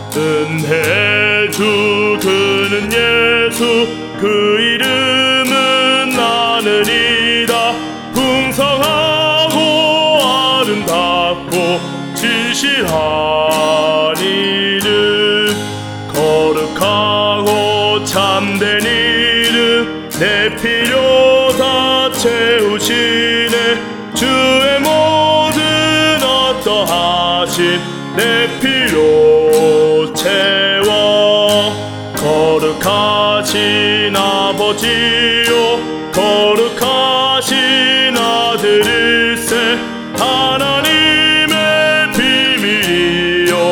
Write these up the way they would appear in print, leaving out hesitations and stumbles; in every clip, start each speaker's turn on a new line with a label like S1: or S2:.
S1: 은혜의 주 그는 예수, 그 이름은 나느니라. 풍성하고 아름답고 진실한 이름, 거룩하고 참된 이름, 내 필요 다 채우시네. 주의 모든 어떠하신 내 필요 채워. 거룩하신 아버지요, 거룩하신 아들일세. 하나님의 비밀이요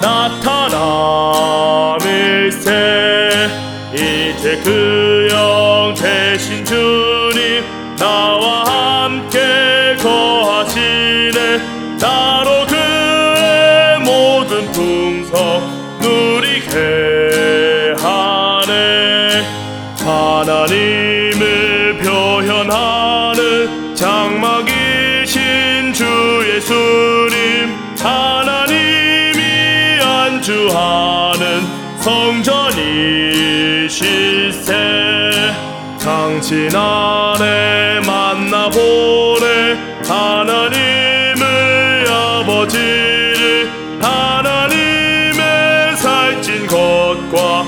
S1: 나타남일세. 이제 그 영 되신 주님 나와 함께 거하시네. 나로 그의 모든 풍성 누리게 하네. 하나님을 표현하는 장막이신 주 예수님, 하나님이 안주하는 성전이실세. 당신 안에 만나보네 하나님을 아버지를. 하나님의 살찐 것과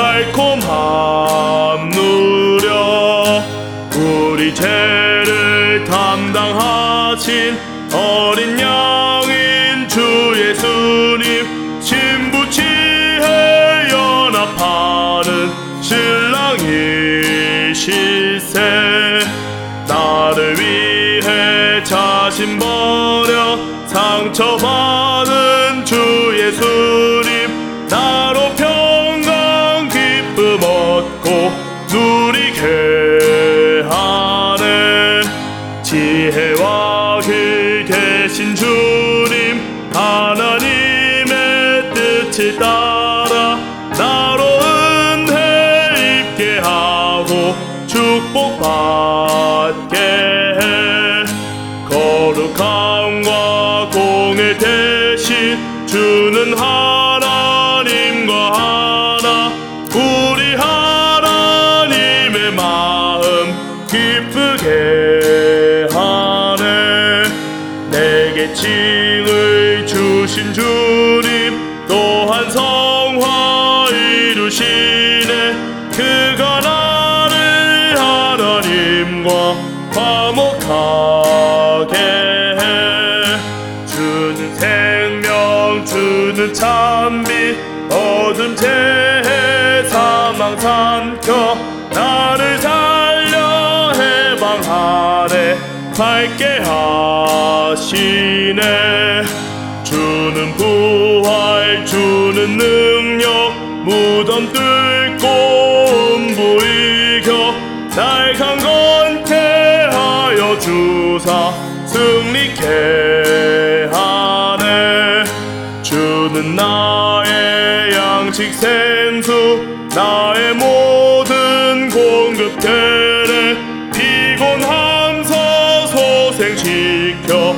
S1: 달콤함 누려. 우리 죄를 담당하신 어린 양인 주 예수님, 신부치에 연합하는 신랑이실세. 나를 위해 자신 버려 상처받은 주 예수님, 나로 평강 기쁨 얻고 누리게 하네. 지혜와 길 계신 주님, 하나님의 뜻을 따라 나로 은혜 입게 하고 축복받게 해. 거룩함과 공의 대신 주는 하나님과 하나. 우리 하나님의 마음 기쁘게 하네. 내게 칭을 주신 주님, 또한 성화 이루시네. 그가 나를 하나님과 화목하게 해. 주는 생명, 주는 찬미, 어둠 재해 사망 삼켜 나를 살려 해방하네. 밝게 하시네. 주는 부활, 주는 능력, 무덤 뚫고 음부 이겨 날 강건케 하여 주사 승리케 하네. 주는 나의 양식 생수, 나의 모든 공급 되네. 피곤함서 소생시켜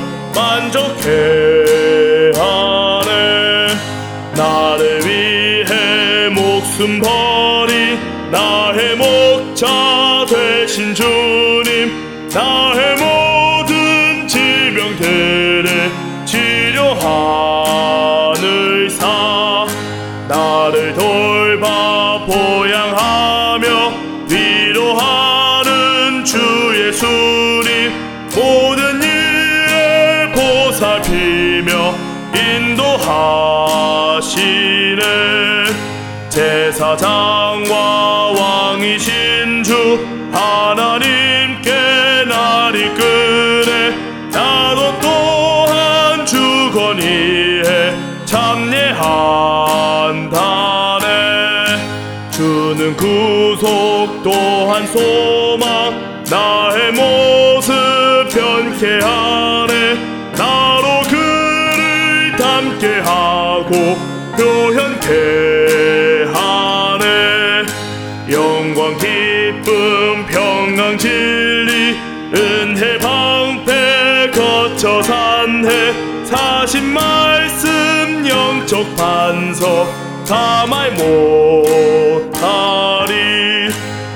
S1: 만족해 하네. 나를 위해 목숨 버린 나의 목자 되신 주님, 나의 모든 질병들을 치료하늘사. 나를 돌봐 보양하며 위로하는 주 예수님, 모든 일에 보살피며 인도하시네. 제사장과 왕이신 주 하나님께 날 이끄네. 나도 또한 주 건의에 참여한다네. 주는 구속 또한 소망, 나의 모습 변케 하네. 나로 그를 닮게 하고 표현케 하네. 영광 기쁨 평강 진리 은혜 방패 거쳐 산해 사신 말씀 영적 반석 다 말 못하리.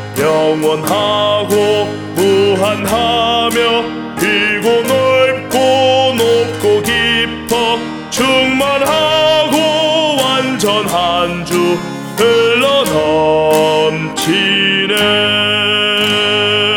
S1: 영원하고 무한하며 길고 넓고 높고 깊어 충만하고 완전한 주 흘러넘치네.